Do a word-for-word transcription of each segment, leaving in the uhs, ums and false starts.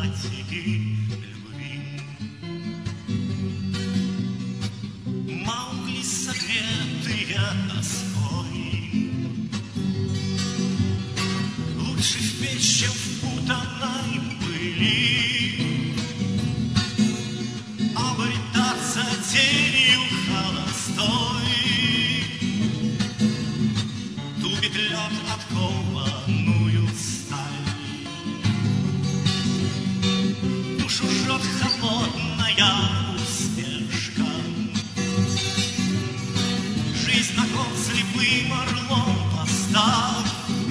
солдатики любви. Маугли, согретые тоской, лучше в печь, чем в путанной пыли, обретаться тенью холостой. Тубит лед откованную сталь, душу жжет холодная усмешка. Жизнь на кон слепым орлом поставь,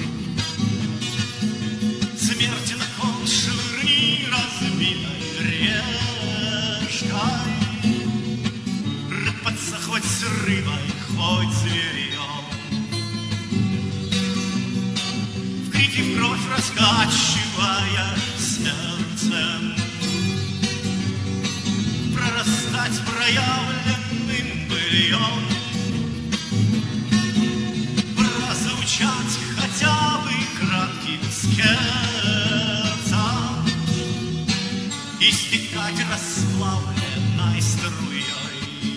смерть на кон швырни разбитой решкой. Рыпаться хоть с рыбой, хоть зверьем, в крики, в кровь раскачивая сердцем, прорастать проявленным быльем, прозвучать хотя бы кратким скерцем, истекать расплавленной струей,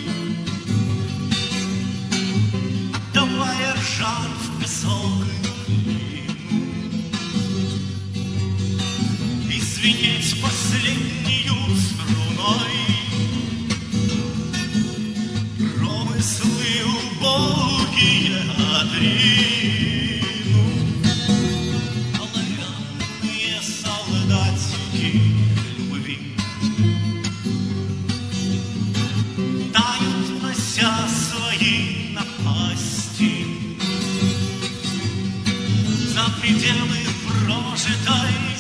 отдавая жар в песок и глину, и звенеть последнею струной. Промыслы убогие отрину, оловянные солдатики любви тают, нося свои напасти за пределы прожитой